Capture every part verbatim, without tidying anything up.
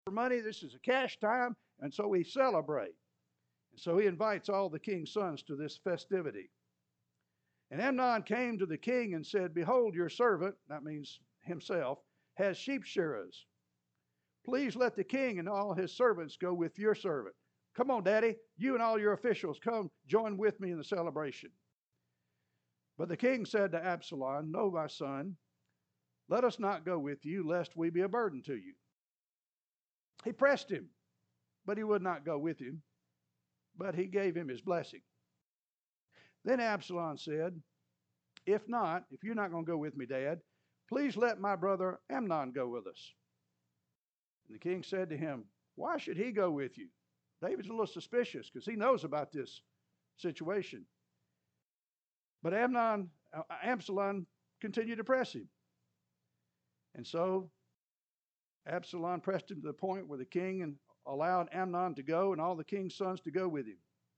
for money. This is a cash time. And so we celebrate. And so he invites all the king's sons to this festivity. And Amnon came to the king and said, Behold, your servant, that means himself, has sheep shearers. Please let the king and all his servants go with your servant. Come on, Daddy, you and all your officials, come join with me in the celebration. But the king said to Absalom, No, my son, let us not go with you, lest we be a burden to you. He pressed him, but he would not go with him, but he gave him his blessing. Then Absalom said, If not, if you're not going to go with me, Dad, please let my brother Amnon go with us. And the king said to him, Why should he go with you? David's a little suspicious because he knows about this situation. But Amnon, uh, Absalom continued to press him. And so Absalom pressed him to the point where the king allowed Amnon to go and all the king's sons to go with him.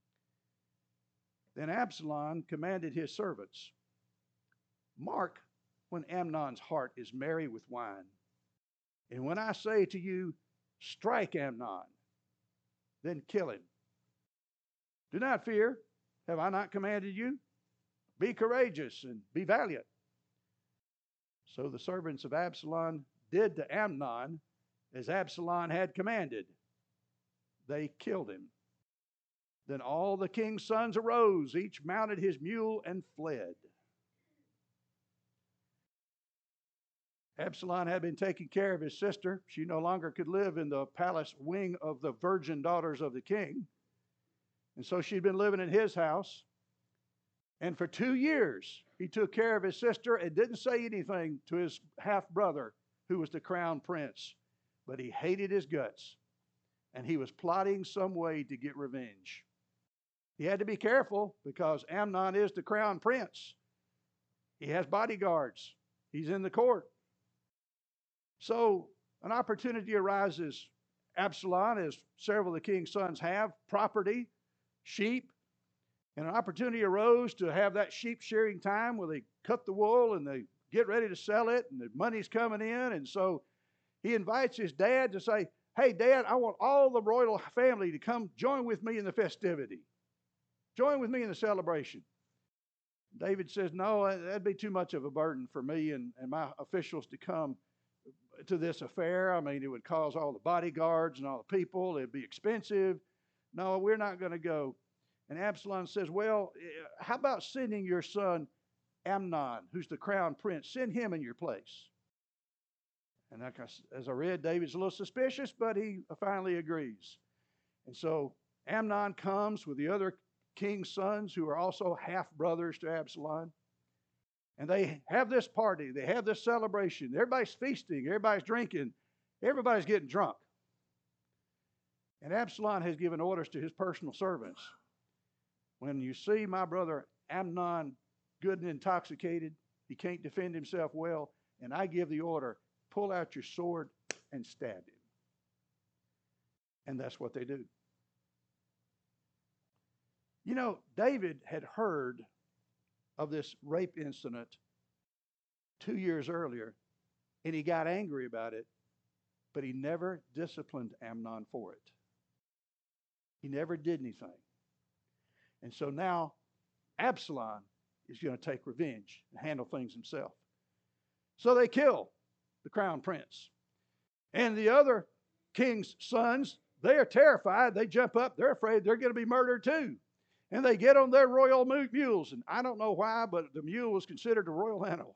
Then Absalom commanded his servants, Mark when Amnon's heart is merry with wine. And when I say to you, strike Amnon, then kill him. Do not fear. Have I not commanded you? Be courageous and be valiant. So the servants of Absalom did to Amnon as Absalom had commanded. They killed him. Then all the king's sons arose, each mounted his mule and fled. Absalom had been taking care of his sister. She no longer could live in the palace wing of the virgin daughters of the king. And so she'd been living in his house. And for two years, he took care of his sister and didn't say anything to his half-brother, who was the crown prince. But he hated his guts. And he was plotting some way to get revenge. He had to be careful because Amnon is the crown prince. He has bodyguards. He's in the court. So an opportunity arises. Absalom, as several of the king's sons have, property, sheep. And an opportunity arose to have that sheep shearing time where they cut the wool and they get ready to sell it and the money's coming in. And so he invites his dad to say, Hey, Dad, I want all the royal family to come join with me in the festivity. Join with me in the celebration. David says, no, that'd be too much of a burden for me and, and my officials to come to this affair. I mean, it would cause all the bodyguards and all the people. It'd be expensive. No, we're not going to go. And Absalom says, well, how about sending your son Amnon, who's the crown prince? Send him in your place. And like I, as I read, David's a little suspicious, but he finally agrees. And so Amnon comes with the other king's sons who are also half-brothers to Absalom. And they have this party. They have this celebration. Everybody's feasting. Everybody's drinking. Everybody's getting drunk. And Absalom has given orders to his personal servants. When you see my brother Amnon good and intoxicated, he can't defend himself well, and I give the order, pull out your sword and stab him. And that's what they do. You know, David had heard of this rape incident two years earlier, and he got angry about it, but he never disciplined Amnon for it. He never did anything. And so now Absalom is going to take revenge and handle things himself. So they kill the crown prince. And the other king's sons, they are terrified. They jump up. They're afraid they're going to be murdered too. And they get on their royal mules. And I don't know why, but the mule was considered a royal animal.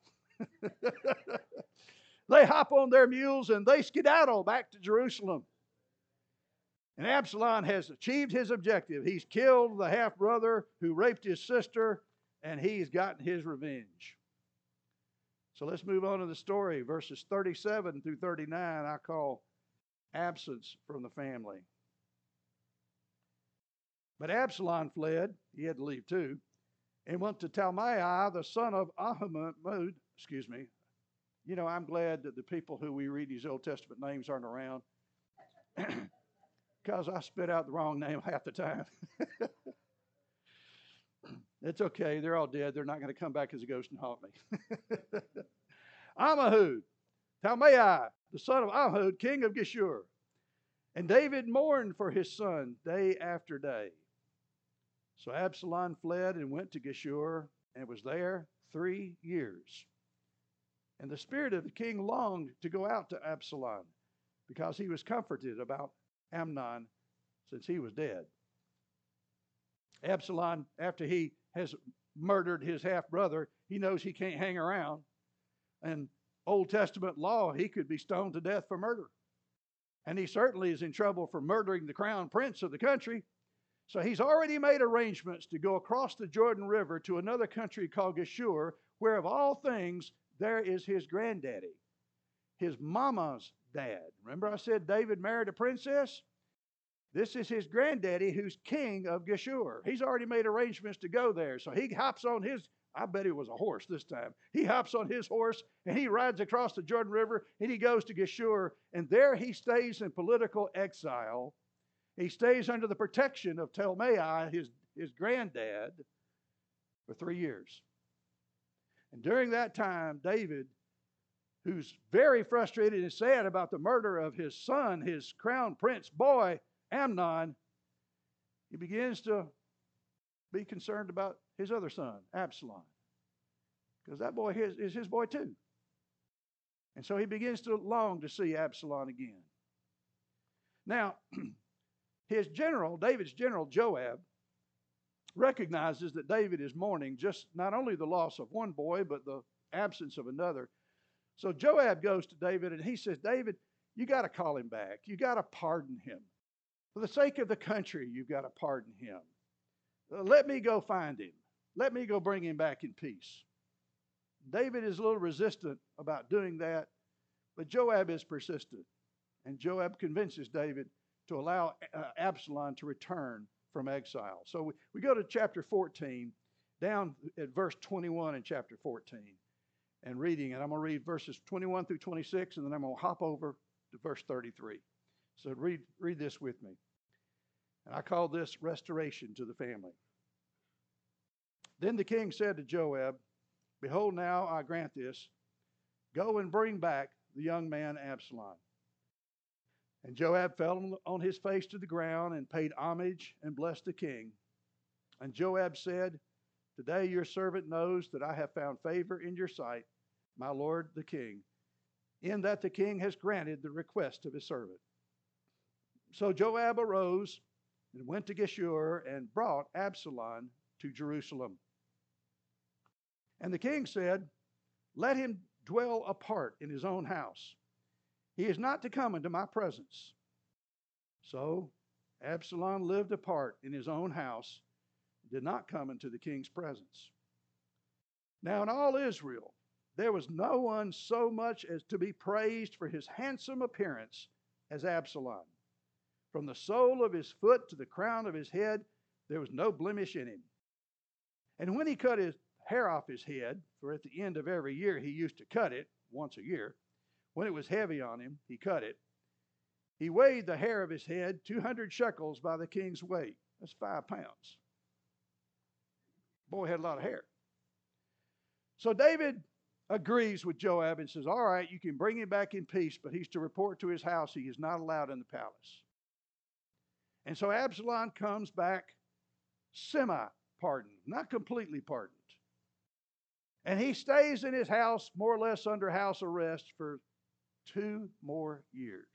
They hop on their mules and they skedaddle back to Jerusalem. And Absalom has achieved his objective. He's killed the half-brother who raped his sister, and he's gotten his revenge. So let's move on to the story. Verses thirty-seven through thirty-nine, I call absence from the family. But Absalom fled, he had to leave too, and went to Talmai, the son of Ahimud, excuse me. You know, I'm glad that the people who we read these Old Testament names aren't around, because I spit out the wrong name half the time. It's okay, they're all dead. They're not going to come back as a ghost and haunt me. Ammihud, Talmai, the son of Ammihud, king of Geshur. And David mourned for his son day after day. So Absalom fled and went to Geshur and was there three years. And the spirit of the king longed to go out to Absalom because he was comforted about Amnon since he was dead. Absalom, after he has murdered his half-brother, he knows he can't hang around. And Old Testament law, he could be stoned to death for murder. And he certainly is in trouble for murdering the crown prince of the country. So he's already made arrangements to go across the Jordan River to another country called Geshur, where of all things, there is his granddaddy, his mama's dad. Remember I said David married a princess? This is his granddaddy who's king of Geshur. He's already made arrangements to go there. So he hops on his, I bet it was a horse this time. He hops on his horse and he rides across the Jordan River and he goes to Geshur. And there he stays in political exile. He stays under the protection of Talmai, his, his granddad, for three years. And during that time, David, who's very frustrated and sad about the murder of his son, his crown prince boy, Amnon, he begins to be concerned about his other son, Absalom, because that boy is, is his boy too. And so he begins to long to see Absalom again. Now, his general, David's general, Joab, recognizes that David is mourning just not only the loss of one boy, but the absence of another. So Joab goes to David and he says, David, you got to call him back. You got to pardon him. For the sake of the country, you've got to pardon him. Uh, let me go find him. Let me go bring him back in peace. David is a little resistant about doing that, but Joab is persistent. And Joab convinces David to allow uh, Absalom to return from exile. So we, we go to chapter fourteen, down at verse twenty-one in chapter fourteen, and reading it. I'm going to read verses twenty-one through twenty-six, and then I'm going to hop over to verse thirty-three. So read, read this with me. And I call this restoration to the family. Then the king said to Joab, behold, now I grant this. Go and bring back the young man Absalom. And Joab fell on his face to the ground and paid homage and blessed the king. And Joab said, today your servant knows that I have found favor in your sight, my lord the king, in that the king has granted the request of his servant. So Joab arose and went to Geshur and brought Absalom to Jerusalem. And the king said, let him dwell apart in his own house. He is not to come into my presence. So Absalom lived apart in his own house, did not come into the king's presence. Now in all Israel, there was no one so much as to be praised for his handsome appearance as Absalom. From the sole of his foot to the crown of his head, there was no blemish in him. And when he cut his hair off his head, for at the end of every year he used to cut it once a year, when it was heavy on him, he cut it. He weighed the hair of his head two hundred shekels by the king's weight. That's five pounds. Boy had a lot of hair. So David agrees with Joab and says, all right, you can bring him back in peace, but he's to report to his house he is not allowed in the palace. And so Absalom comes back semi-pardoned, not completely pardoned. And he stays in his house more or less under house arrest for two more years.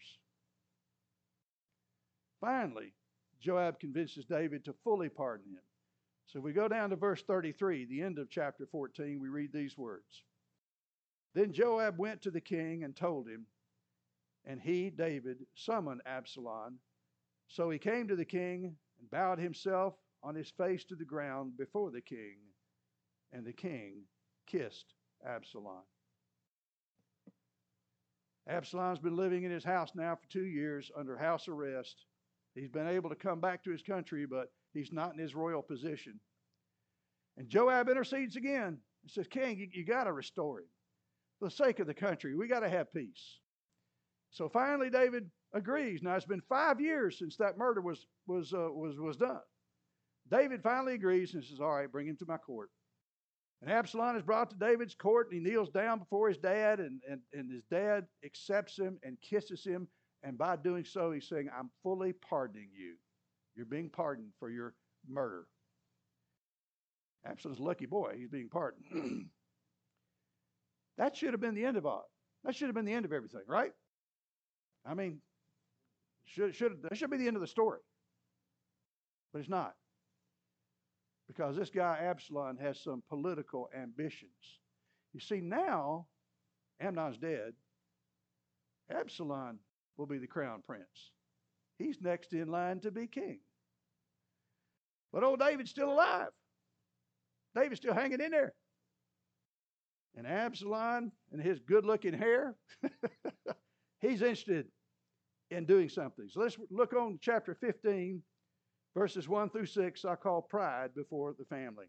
Finally, Joab convinces David to fully pardon him. So we go down to verse thirty-three, the end of chapter fourteen, we read these words. Then Joab went to the king and told him, and he, David, summoned Absalom. So he came to the king and bowed himself on his face to the ground before the king, and the king kissed Absalom. Absalom's been living in his house now for two years under house arrest. He's been able to come back to his country, but he's not in his royal position. And Joab intercedes again and says, king, you, you got to restore him. For the sake of the country, we got to have peace. So finally, David agrees. Now, it's been five years since that murder was, was, uh, was, was done. David finally agrees and says, all right, bring him to my court. And Absalom is brought to David's court, and he kneels down before his dad, and, and, and his dad accepts him and kisses him And by doing so, he's saying, I'm fully pardoning you. You're being pardoned for your murder. Absalom's a lucky boy. He's being pardoned. That should have been the end of all. That should have been the end of everything, right? I mean, should, should, that should be the end of the story. But it's not. Because this guy, Absalom, has some political ambitions. You see, now, Amnon's dead. Absalom will be the crown prince. He's next in line to be king. But old David's still alive. David's still hanging in there. And Absalom and his good-looking hair, he's interested in doing something. So let's look on chapter fifteen, verses one through six, I call pride before the family.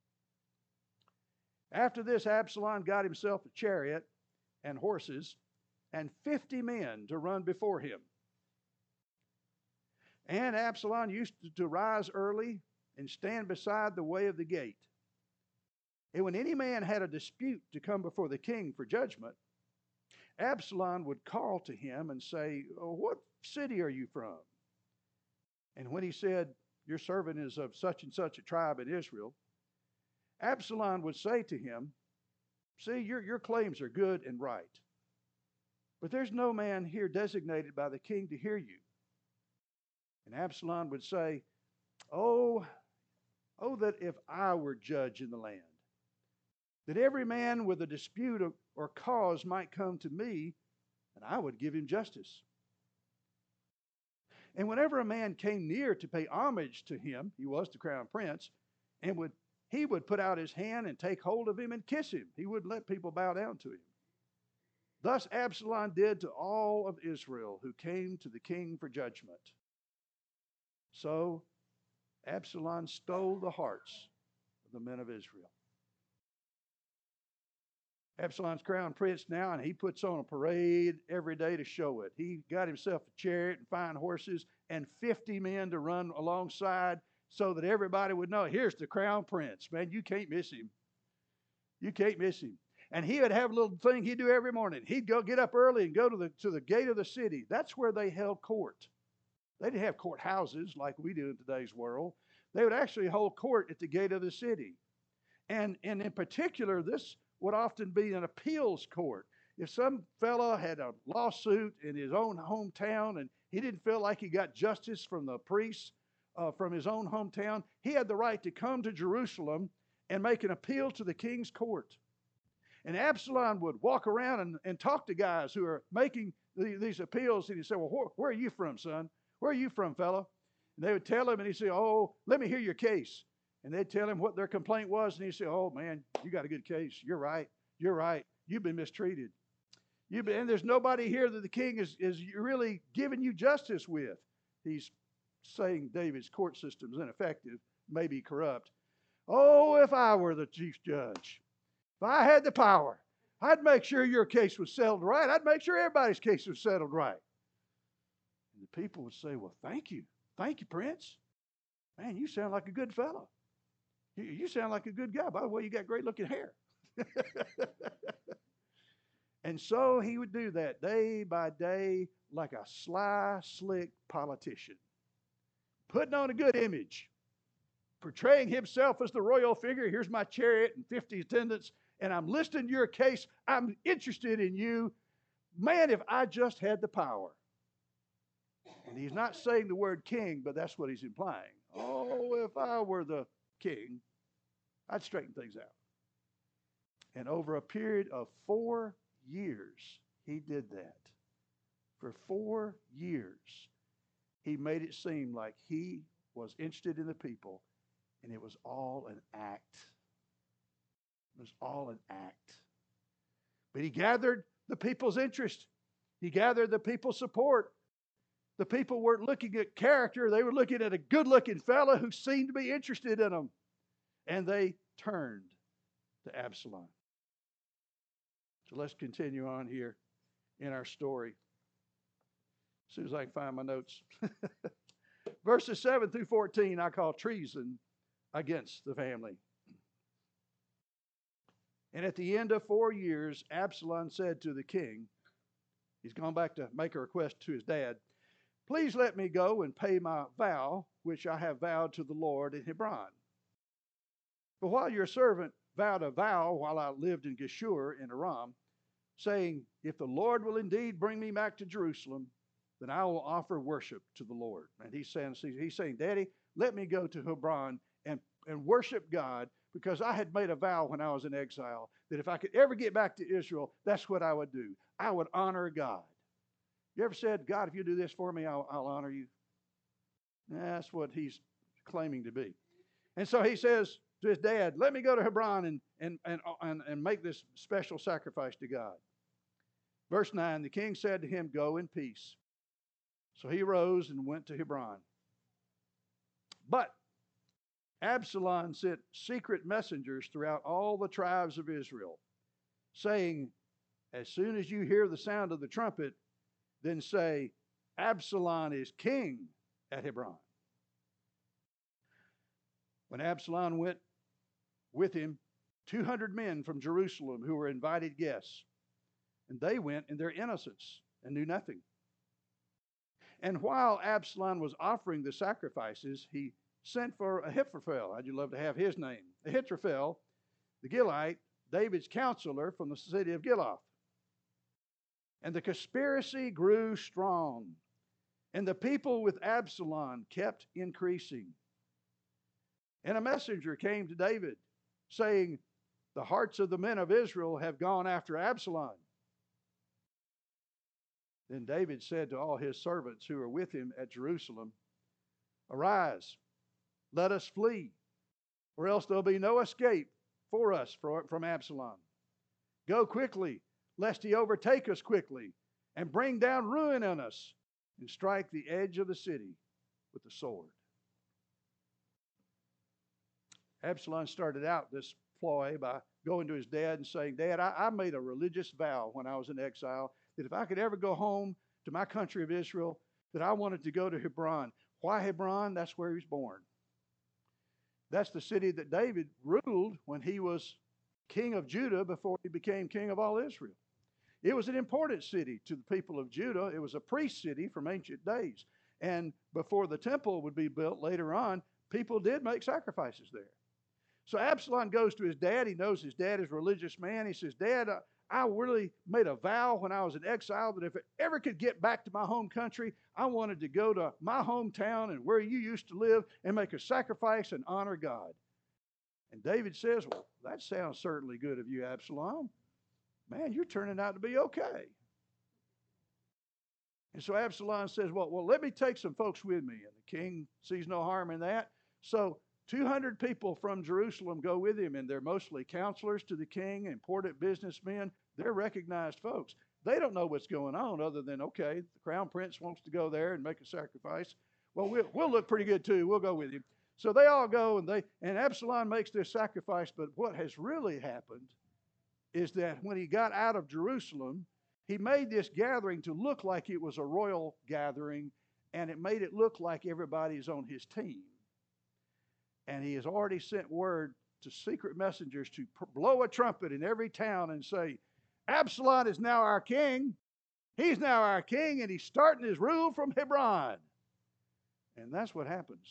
After this, Absalom got himself a chariot and horses and fifty men to run before him. And Absalom used to rise early and stand beside the way of the gate. And when any man had a dispute to come before the king for judgment, Absalom would call to him and say, oh, what city are you from? And when he said, your servant is of such and such a tribe in Israel, Absalom would say to him, see, your, your claims are good and right, but there's no man here designated by the king to hear you. And Absalom would say, oh, oh, that if I were judge in the land, that every man with a dispute or cause might come to me, and I would give him justice. And whenever a man came near to pay homage to him, he was the crown prince, and would he would put out his hand and take hold of him and kiss him. He wouldn't let people bow down to him. Thus Absalom did to all of Israel who came to the king for judgment. So Absalom stole the hearts of the men of Israel. Absalom's crown prince now, and he puts on a parade every day to show it. He got himself a chariot and fine horses and fifty men to run alongside so that everybody would know, here's the crown prince. Man, you can't miss him. You can't miss him. And he would have a little thing he'd do every morning. He'd go get up early and go to the, to the gate of the city. That's where they held court. They didn't have courthouses like we do in today's world. They would actually hold court at the gate of the city. And, and in particular, this would often be an appeals court. If some fellow had a lawsuit in his own hometown and he didn't feel like he got justice from the priests uh, from his own hometown, he had the right to come to Jerusalem and make an appeal to the king's court. And Absalom would walk around and, and talk to guys who are making the, these appeals, and he'd say, well, wh- where are you from, son? Where are you from, fellow? And they would tell him, and he'd say, oh, let me hear your case. And they'd tell him what their complaint was, and he'd say, oh, man, you got a good case. You're right. You're right. You've been mistreated. You've been, and there's nobody here that the king is, is really giving you justice with. He's saying David's court system is ineffective, maybe corrupt. Oh, if I were the chief judge, if I had the power, I'd make sure your case was settled right. I'd make sure everybody's case was settled right. And the people would say, well, thank you. Thank you, Prince. Man, you sound like a good fellow. You, you sound like a good guy. By the way, you got great looking hair. And so he would do that day by day like a sly, slick politician, putting on a good image, portraying himself as the royal figure. Here's my chariot and fifty attendants, and I'm listening to your case. I'm interested in you. Man, if I just had the power. And he's not saying the word king, but that's what he's implying. Oh, if I were the king, I'd straighten things out. And over a period of four years, he did that. For four years, he made it seem like he was interested in the people, and it was all an act. It was all an act. But he gathered the people's interest. He gathered the people's support. The people weren't looking at character. They were looking at a good-looking fellow who seemed to be interested in them. And they turned to Absalom. So let's continue on here in our story. As soon as I can find my notes. Verses seven through fourteen I call treason against the family. And at the end of four years, Absalom said to the king, He's gone back to make a request to his dad. Please let me go and pay my vow, which I have vowed to the Lord in Hebron. But while your servant vowed a vow while I lived in Geshur in Aram, saying, if the Lord will indeed bring me back to Jerusalem, then I will offer worship to the Lord. And he's saying, he's saying, Daddy, let me go to Hebron and, and worship God, because I had made a vow when I was in exile that if I could ever get back to Israel, that's what I would do. I would honor God. You ever said, God, if you do this for me, I'll, I'll honor you? That's what he's claiming to be. And so he says to his dad, let me go to Hebron and, and, and, and, and make this special sacrifice to God. Verse nine, the king said to him, go in peace. So he rose and went to Hebron. But Absalom sent secret messengers throughout all the tribes of Israel, saying, as soon as you hear the sound of the trumpet, then say, Absalom is king at Hebron. When Absalom went with him, two hundred men from Jerusalem who were invited guests, and they went in their innocence and knew nothing. And while Absalom was offering the sacrifices, he sent for Ahithophel. I'd love to have his name. Ahithophel, the Gilite, David's counselor from the city of Giloth. And the conspiracy grew strong, and the people with Absalom kept increasing. And a messenger came to David, saying, the hearts of the men of Israel have gone after Absalom. Then David said to all his servants who were with him at Jerusalem, arise, let us flee, or else there'll be no escape for us from Absalom. Go quickly, lest he overtake us quickly, and bring down ruin on us, and strike the edge of the city with the sword. Absalom started out this ploy by going to his dad and saying, Dad, I, I made a religious vow when I was in exile that if I could ever go home to my country of Israel, that I wanted to go to Hebron. Why Hebron? That's where he was born. That's the city that David ruled when he was king of Judah before he became king of all Israel. It was an important city to the people of Judah. It was a priest city from ancient days. And before the temple would be built later on, people did make sacrifices there. So Absalom goes to his dad. He knows his dad is a religious man. He says, Dad, I, I really made a vow when I was in exile that if I ever could get back to my home country, I wanted to go to my hometown and where you used to live and make a sacrifice and honor God. And David says, well, that sounds certainly good of you, Absalom. Man, you're turning out to be okay. And so Absalom says, well, well, let me take some folks with me. And the king sees no harm in that. So two hundred people from Jerusalem go with him, and they're mostly counselors to the king, important businessmen. They're recognized folks. They don't know what's going on other than, okay, the crown prince wants to go there and make a sacrifice. Well, we'll, we'll look pretty good too. We'll go with him. So they all go, and they and Absalom makes this sacrifice. But what has really happened is that when he got out of Jerusalem, he made this gathering to look like it was a royal gathering, and it made it look like everybody's on his team. And he has already sent word to secret messengers to pr- blow a trumpet in every town and say, Absalom is now our king. He's now our king, and he's starting his rule from Hebron. And that's what happens.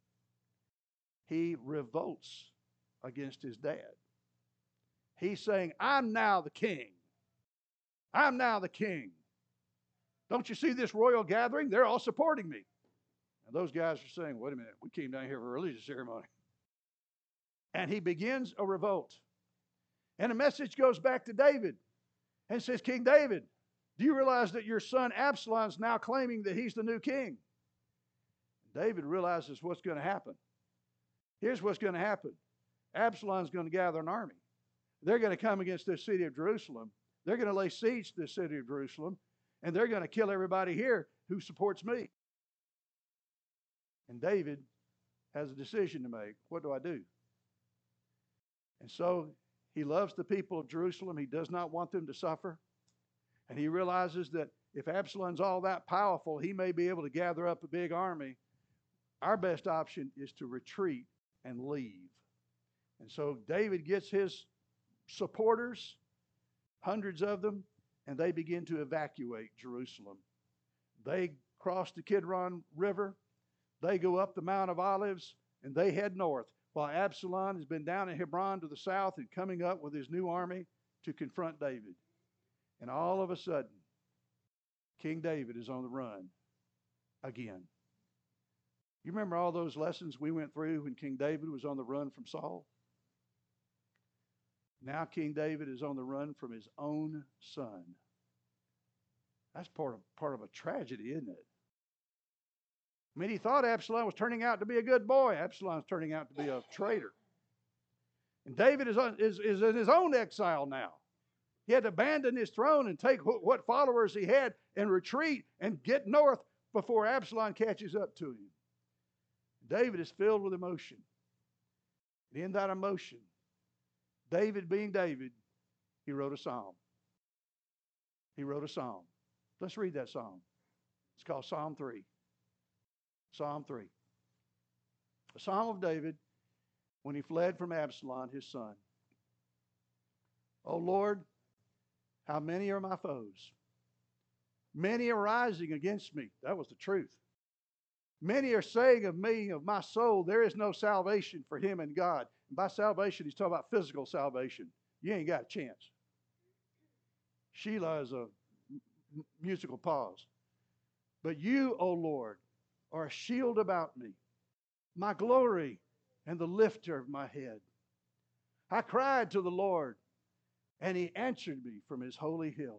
He revolts against his dad. He's saying, I'm now the king. I'm now the king. Don't you see this royal gathering? They're all supporting me. And those guys are saying, wait a minute, we came down here for a religious ceremony. And he begins a revolt. And a message goes back to David and says, King David, do you realize that your son Absalom is now claiming that he's the new king? David realizes what's going to happen. Here's what's going to happen. Absalom's going to gather an army. They're going to come against this city of Jerusalem. They're going to lay siege to the city of Jerusalem, and they're going to kill everybody here who supports me. And David has a decision to make. What do I do? And so he loves the people of Jerusalem. He does not want them to suffer. And he realizes that if Absalom's all that powerful, he may be able to gather up a big army. Our best option is to retreat and leave. And so David gets his supporters, hundreds of them, and they begin to evacuate Jerusalem. They cross the Kidron River. They go up the Mount of Olives, and they head north, while Absalom has been down in Hebron to the south and coming up with his new army to confront David. And all of a sudden, King David is on the run again. You remember all those lessons we went through when King David was on the run from Saul? Now King David is on the run from his own son. That's part of, part of a tragedy, isn't it? I mean, he thought Absalom was turning out to be a good boy. Absalom's turning out to be a traitor. And David is, is, is in his own exile now. He had to abandon his throne and take what followers he had and retreat and get north before Absalom catches up to him. David is filled with emotion. And in that emotion, David being David, he wrote a psalm. He wrote a psalm. Let's read that psalm. It's called Psalm three. Psalm three. A psalm of David when he fled from Absalom, his son. O Lord, how many are my foes? Many are rising against me. That was the truth. Many are saying of me, of my soul, there is no salvation for him in God. And by salvation, he's talking about physical salvation. You ain't got a chance. Sheila is a m- musical pause. But you, O Lord, are a shield about me, my glory and the lifter of my head. I cried to the Lord, and he answered me from his holy hill.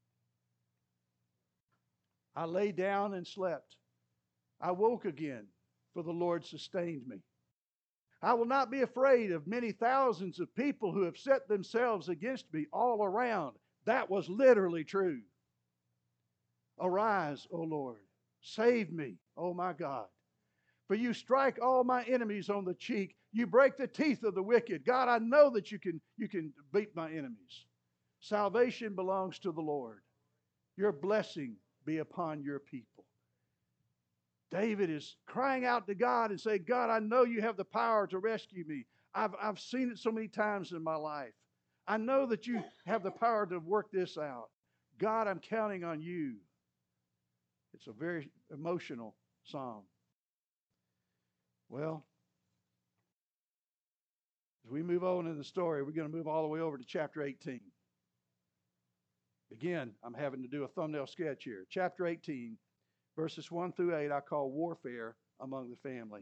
I lay down and slept. I woke again, for the Lord sustained me. I will not be afraid of many thousands of people who have set themselves against me all around. That was literally true. Arise, O Lord. Save me, O my God. For you strike all my enemies on the cheek. You break the teeth of the wicked. God, I know that you can, you can beat my enemies. Salvation belongs to the Lord. Your blessing be upon your people. David is crying out to God and saying, God, I know you have the power to rescue me. I've, I've seen it so many times in my life. I know that you have the power to work this out. God, I'm counting on you. It's a very emotional psalm. Well, as we move on in the story, we're going to move all the way over to chapter eighteen. Again, I'm having to do a thumbnail sketch here. Chapter eighteen, verses one through eight, I call warfare among the family.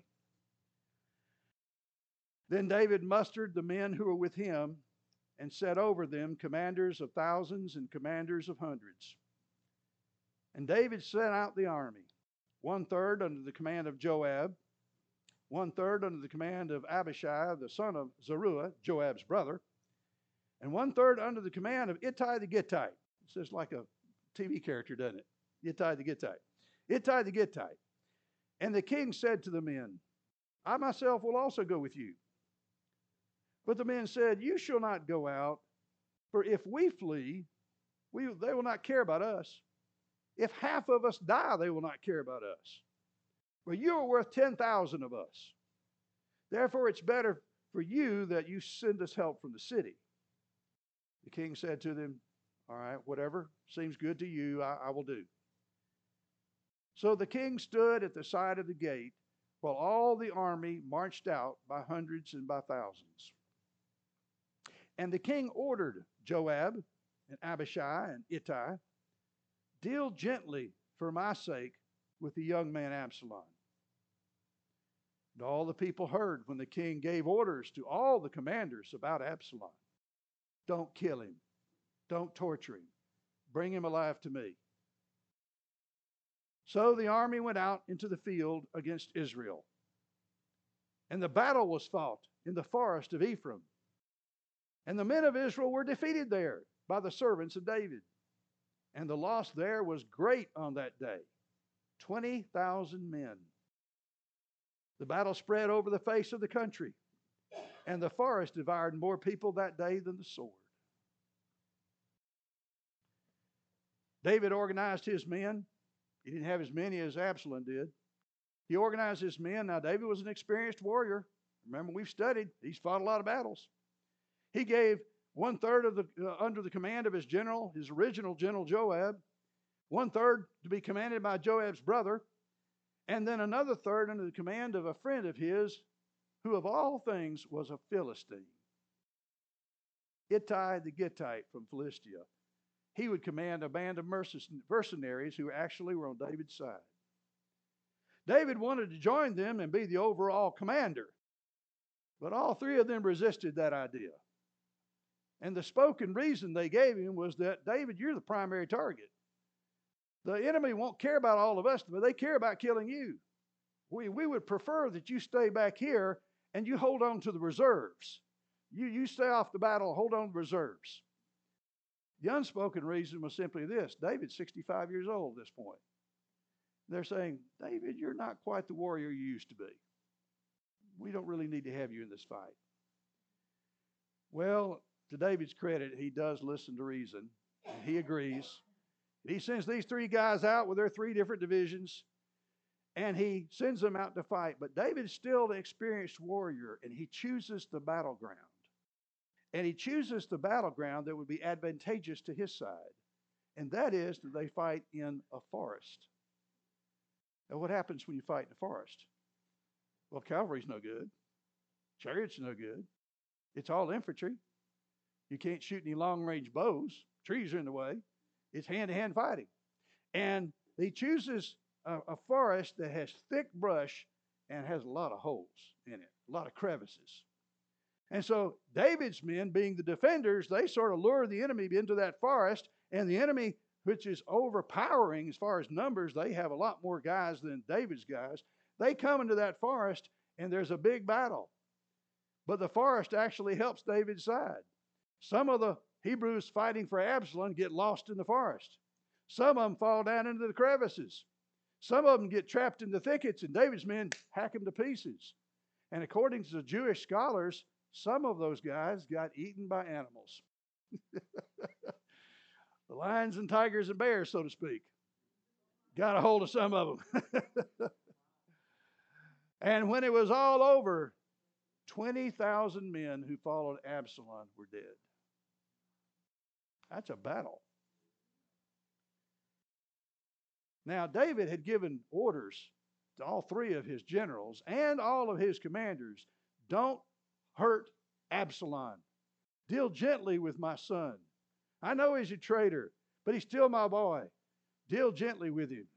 Then David mustered the men who were with him and set over them commanders of thousands and commanders of hundreds. And David sent out the army, one third under the command of Joab, one third under the command of Abishai, the son of Zeruiah, Joab's brother, and one third under the command of Ittai the Gittite. It's just like a T V character, doesn't it? Ittai the Gittite. Ittai the Gittite. And the king said to the men, I myself will also go with you. But the men said, you shall not go out, for if we flee, we, they will not care about us. If half of us die, they will not care about us. But you are worth ten thousand of us. Therefore, it's better for you that you send us help from the city. The king said to them, all right, whatever seems good to you, I, I will do. So the king stood at the side of the gate while all the army marched out by hundreds and by thousands. And the king ordered Joab and Abishai and Ittai, deal gently for my sake with the young man Absalom. And all the people heard when the king gave orders to all the commanders about Absalom. Don't kill him. Don't torture him. Bring him alive to me. So the army went out into the field against Israel. And the battle was fought in the forest of Ephraim. And the men of Israel were defeated there by the servants of David. And the loss there was great on that day, twenty thousand men. The battle spread over the face of the country, and the forest devoured more people that day than the sword. David organized his men. He didn't have as many as Absalom did. He organized his men. Now, David was an experienced warrior. Remember, we've studied. He's fought a lot of battles. He gave one third of the uh, under the command of his general, his original general Joab, one third to be commanded by Joab's brother, and then another third under the command of a friend of his, who of all things was a Philistine. Ittai the Gittite from Philistia. He would command a band of mercenaries who actually were on David's side. David wanted to join them and be the overall commander, but all three of them resisted that idea. And the spoken reason they gave him was that, David, you're the primary target. The enemy won't care about all of us, but they care about killing you. We, we would prefer that you stay back here and you hold on to the reserves. You, you stay off the battle, hold on to the reserves. The unspoken reason was simply this: David's sixty-five years old at this point. They're saying, David, you're not quite the warrior you used to be. We don't really need to have you in this fight. Well, to David's credit, he does listen to reason, and he agrees. He sends these three guys out with their three different divisions, and he sends them out to fight. But David's still an experienced warrior, and he chooses the battleground. And he chooses the battleground that would be advantageous to his side, and that is that they fight in a forest. Now, what happens when you fight in a forest? Well, cavalry's no good. Chariots no good. It's all infantry. You can't shoot any long-range bows. Trees are in the way. It's hand-to-hand fighting. And he chooses a, a forest that has thick brush and has a lot of holes in it, a lot of crevices. And so David's men, being the defenders, they sort of lure the enemy into that forest, and the enemy, which is overpowering as far as numbers, they have a lot more guys than David's guys. They come into that forest, and there's a big battle. But the forest actually helps David's side. Some of the Hebrews fighting for Absalom get lost in the forest. Some of them fall down into the crevices. Some of them get trapped in the thickets, and David's men hack them to pieces. And according to the Jewish scholars, some of those guys got eaten by animals. The lions and tigers and bears, so to speak, got a hold of some of them. And when it was all over, twenty thousand men who followed Absalom were dead. That's a battle. Now, David had given orders to all three of his generals and all of his commanders, don't hurt Absalom. Deal gently with my son. I know he's a traitor, but he's still my boy. Deal gently with him.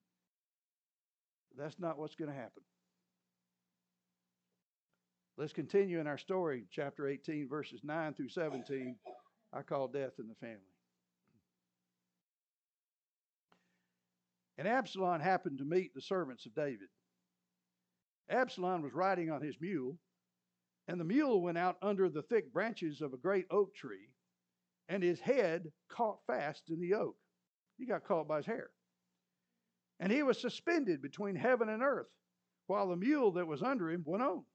That's not what's going to happen. Let's continue in our story, chapter eighteen, verses nine through seventeen. I call death in the family. And Absalom happened to meet the servants of David. Absalom was riding on his mule, and the mule went out under the thick branches of a great oak tree, and his head caught fast in the oak. He got caught by his hair. And he was suspended between heaven and earth, while the mule that was under him went on.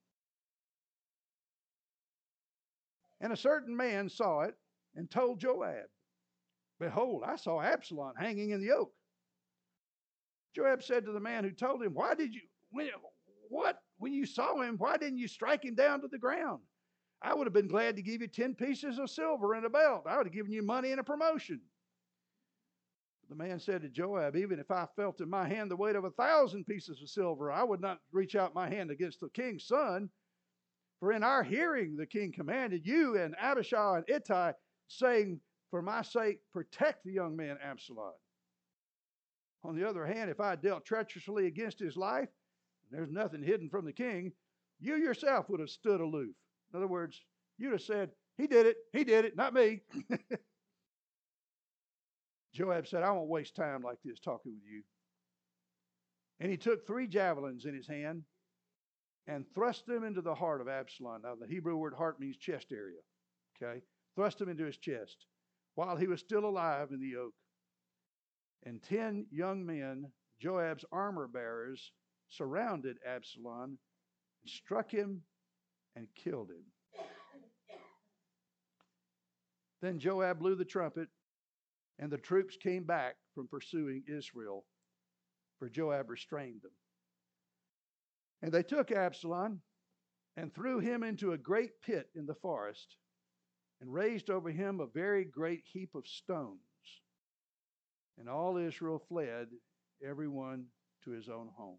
And a certain man saw it and told Joab, behold, I saw Absalom hanging in the oak. Joab said to the man who told him, why did you, when, what, when you saw him, why didn't you strike him down to the ground? I would have been glad to give you ten pieces of silver and a belt. I would have given you money and a promotion. The man said to Joab, even if I felt in my hand the weight of a thousand pieces of silver, I would not reach out my hand against the king's son. For in our hearing the king commanded you and Abishai and Ittai, saying, for my sake, protect the young man Absalom. On the other hand, if I dealt treacherously against his life, there's nothing hidden from the king, you yourself would have stood aloof. In other words, you'd have said, he did it, he did it, not me. Joab said, I won't waste time like this talking with you. And he took three javelins in his hand and thrust them into the heart of Absalom. Now, the Hebrew word heart means chest area. Okay? Thrust them into his chest while he was still alive in the oak. And ten young men, Joab's armor bearers, surrounded Absalom, and struck him and killed him. Then Joab blew the trumpet, and the troops came back from pursuing Israel, for Joab restrained them. And they took Absalom and threw him into a great pit in the forest. and raised over him a very great heap of stones. And all Israel fled, everyone to his own home.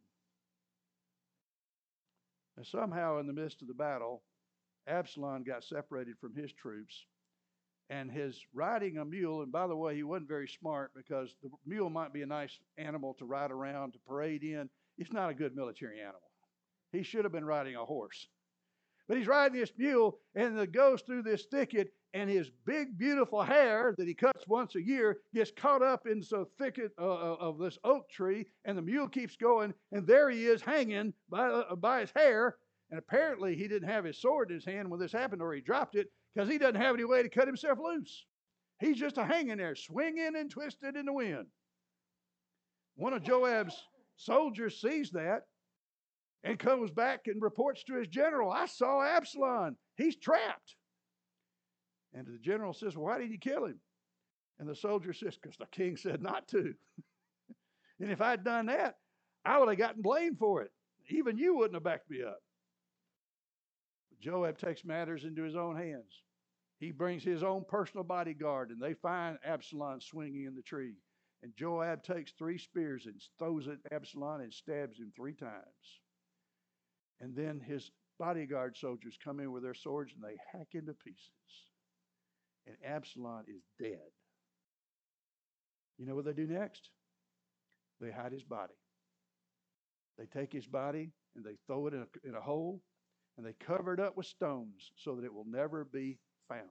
And somehow in the midst of the battle, Absalom got separated from his troops, and his riding a mule, and by the way, he wasn't very smart because the mule might be a nice animal to ride around, to parade in. It's not a good military animal. He should have been riding a horse. But he's riding this mule, and it goes through this thicket, and his big, beautiful hair that he cuts once a year gets caught up in the thicket uh, of this oak tree, and the mule keeps going, and there he is hanging by, uh, by his hair. And apparently he didn't have his sword in his hand when this happened, or he dropped it, because he doesn't have any way to cut himself loose. He's just a hanging there, swinging and twisted in the wind. One of Joab's soldiers sees that and comes back and reports to his general, I saw Absalom. He's trapped. And the general says, well, why did you kill him? And the soldier says, because the king said not to. And if I'd done that, I would have gotten blamed for it. Even you wouldn't have backed me up. But Joab takes matters into his own hands. He brings his own personal bodyguard, and they find Absalom swinging in the tree. And Joab takes three spears and throws it at Absalom and stabs him three times. And then his bodyguard soldiers come in with their swords and they hack into pieces. And Absalom is dead. You know what they do next? They hide his body. They take his body and they throw it in a, in a hole, and they cover it up with stones so that it will never be found.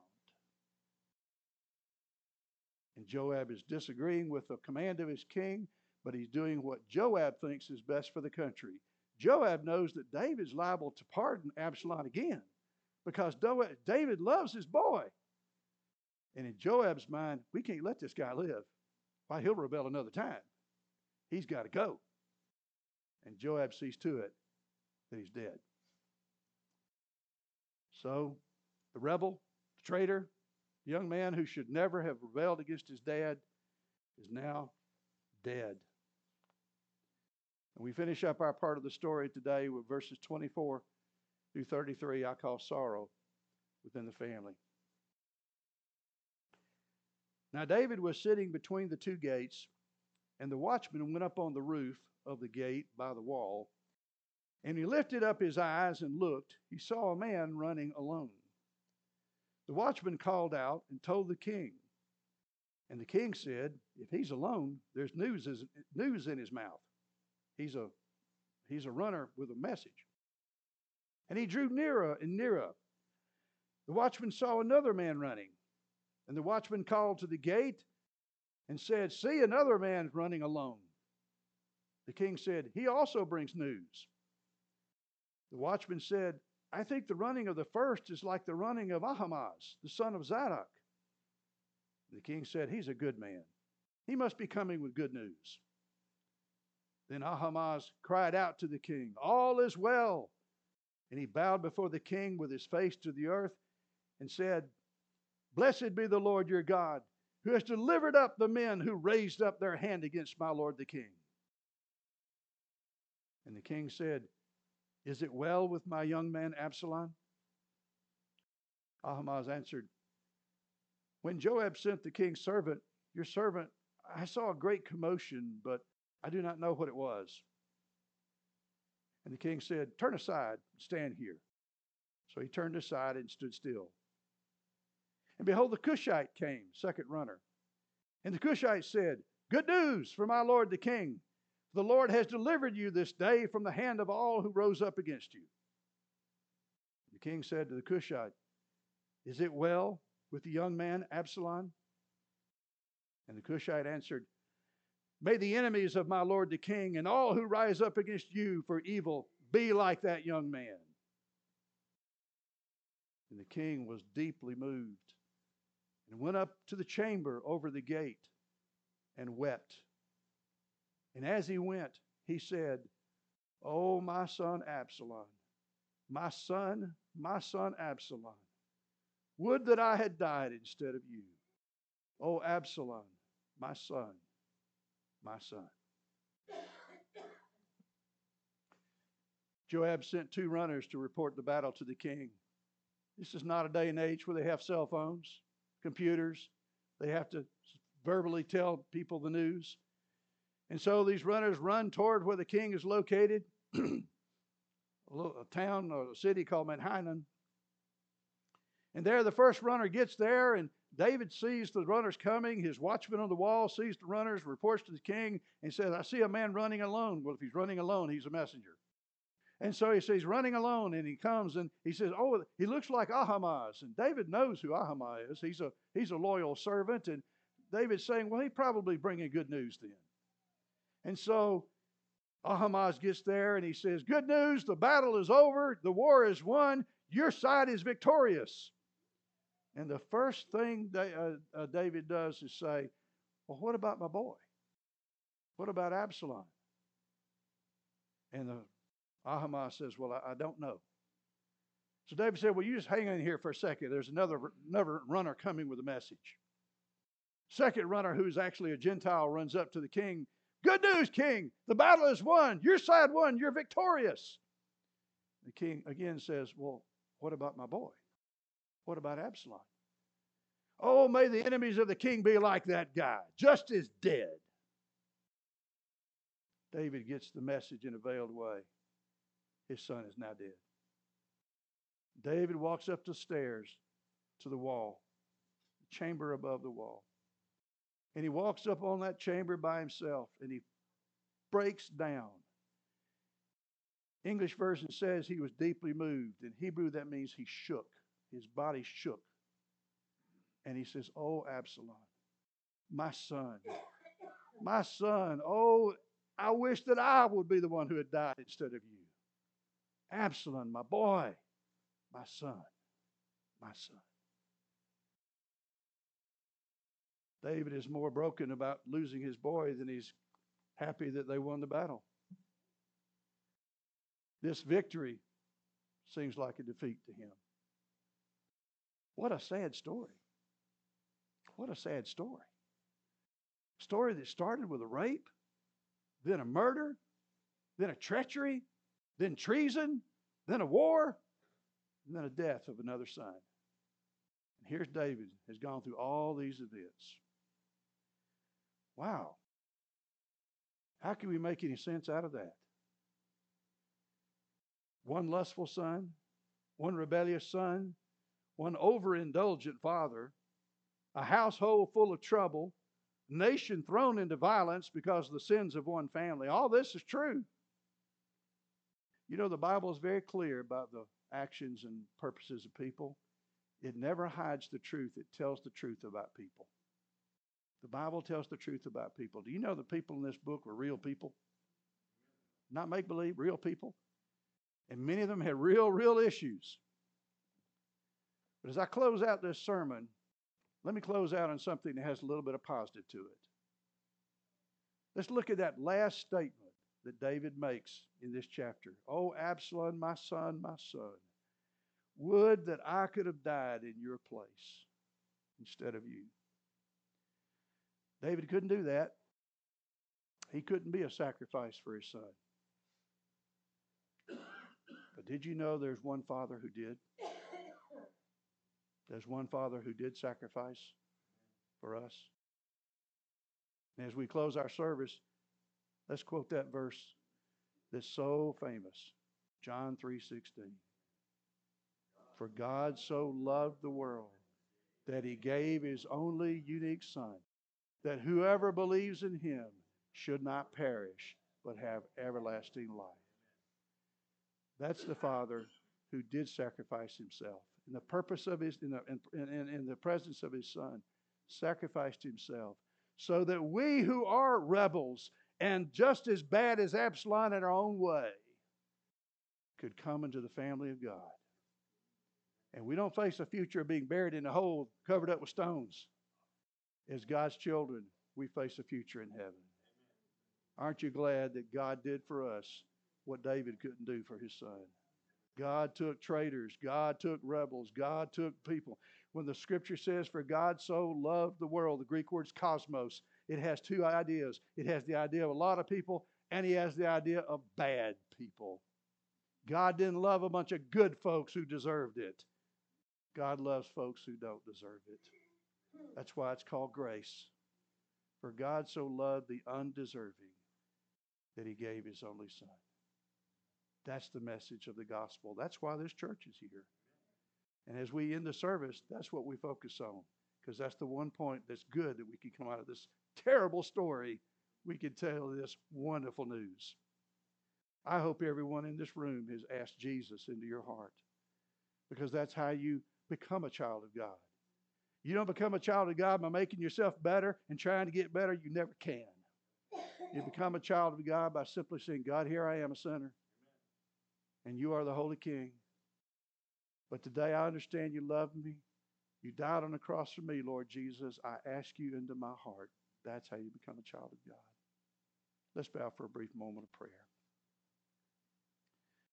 And Joab is disagreeing with the command of his king, but he's doing what Joab thinks is best for the country. Joab knows that David's liable to pardon Absalom again because David loves his boy. And in Joab's mind, we can't let this guy live. Why, he'll rebel another time. He's got to go. And Joab sees to it that he's dead. So the rebel, the traitor, the young man who should never have rebelled against his dad is now dead. And we finish up our part of the story today with verses twenty-four through thirty-three, I call sorrow within the family. Now David was sitting between the two gates, and the watchman went up on the roof of the gate by the wall, and he lifted up his eyes and looked. He saw a man running alone. The watchman called out and told the king. And the king said, if he's alone, there's news, news in his mouth. He's a, he's a runner with a message. And he drew nearer and nearer. The watchman saw another man running. And the watchman called to the gate and said, see, another man running alone. The king said, he also brings news. The watchman said, I think the running of the first is like the running of Ahimaaz, the son of Zadok. The king said, he's a good man. He must be coming with good news. Then Ahimaaz cried out to the king, all is well. And he bowed before the king with his face to the earth and said, blessed be the Lord your God, who has delivered up the men who raised up their hand against my lord the king. And the king said, is it well with my young man Absalom? Ahimaaz answered, when Joab sent the king's servant, your servant, I saw a great commotion, but I do not know what it was. And the king said, turn aside, stand here. So he turned aside and stood still. And behold, the Cushite came, second runner. And the Cushite said, good news for my lord the king. The Lord has delivered you this day from the hand of all who rose up against you. The king said to the Cushite, is it well with the young man Absalom? And the Cushite answered, may the enemies of my lord the king and all who rise up against you for evil be like that young man. And the king was deeply moved and went up to the chamber over the gate and wept. And as he went, he said, oh, my son Absalom, my son, my son Absalom, would that I had died instead of you. Oh, Absalom, my son, my son. Joab sent two runners to report the battle to the king. This is not a day and age where they have cell phones, computers. They have to verbally tell people the news. And so these runners run toward where the king is located, a, little, a town or a city called Mahanaim. And there the first runner gets there, and David sees the runners coming. His watchman on the wall sees the runners, reports to the king, and says, I see a man running alone. Well, if he's running alone, he's a messenger. And so he says, he's running alone, and he comes, and he says, oh, he looks like Ahimaaz. And David knows who Ahimaaz is. He's a, he's a loyal servant. And David's saying, well, he's probably bringing good news then. And so Ahimaaz gets there, and he says, good news, the battle is over. The war is won. Your side is victorious. And the first thing David does is say, well, what about my boy? What about Absalom? And the Ahimaaz says, well, I, I don't know. So David said, well, you just hang in here for a second. There's another, another runner coming with a message. Second runner, who's actually a Gentile, runs up to the king. Good news, king. The battle is won. Your side won. You're victorious. The king again says, well, what about my boy? What about Absalom? Oh, may the enemies of the king be like that guy, just as dead. David gets the message in a veiled way. His son is now dead. David walks up the stairs to the wall, the chamber above the wall. And he walks up on that chamber by himself, and he breaks down. English version says he was deeply moved. In Hebrew, that means he shook. His body shook. And he says, oh, Absalom, my son, my son, oh, I wish that I would be the one who had died instead of you. Absalom, my boy, my son, my son. David is more broken about losing his boy than he's happy that they won the battle. This victory seems like a defeat to him. What a sad story. What a sad story. A story that started with a rape, then a murder, then a treachery, then treason, then a war, and then a death of another son. And here's David, has gone through all these events. Wow. How can we make any sense out of that? One lustful son, one rebellious son, one overindulgent father, a household full of trouble, nation thrown into violence because of the sins of one family. All this is true. You know, the Bible is very clear about the actions and purposes of people. It never hides the truth. It tells the truth about people. The Bible tells the truth about people. Do you know the people in this book were real people? Not make-believe, real people. And many of them had real, real issues. But as I close out this sermon, let me close out on something that has a little bit of positive to it. Let's look at that last statement that David makes in this chapter. Oh, Absalom, my son, my son, would that I could have died in your place instead of you. David couldn't do that. He couldn't be a sacrifice for his son. But did you know there's one father who did? There's one father who did sacrifice for us. And as we close our service, let's quote that verse that's so famous, John three sixteen. For God so loved the world that he gave his only unique son, that whoever believes in him should not perish, but have everlasting life. That's the Father who did sacrifice himself. In the purpose of his, in the, in, in, in the presence of his Son, sacrificed himself so that we who are rebels and just as bad as Absalom in our own way could come into the family of God. And we don't face a future of being buried in a hole covered up with stones. As God's children, we face a future in heaven. Aren't you glad that God did for us what David couldn't do for his son? God took traitors. God took rebels. God took people. When the scripture says, for God so loved the world, the Greek word's cosmos, it has two ideas. It has the idea of a lot of people, and he has the idea of bad people. God didn't love a bunch of good folks who deserved it. God loves folks who don't deserve it. That's why it's called grace. For God so loved the undeserving that he gave his only Son. That's the message of the gospel. That's why this church is here. And as we end the service, that's what we focus on, because that's the one point that's good that we can come out of this terrible story. We can tell this wonderful news. I hope everyone in this room has asked Jesus into your heart, because that's how you become a child of God. You don't become a child of God by making yourself better and trying to get better. You never can. You become a child of God by simply saying, God, here I am, a sinner, and you are the Holy King. But today I understand you love me. You died on the cross for me, Lord Jesus. I ask you into my heart. That's how you become a child of God. Let's bow for a brief moment of prayer.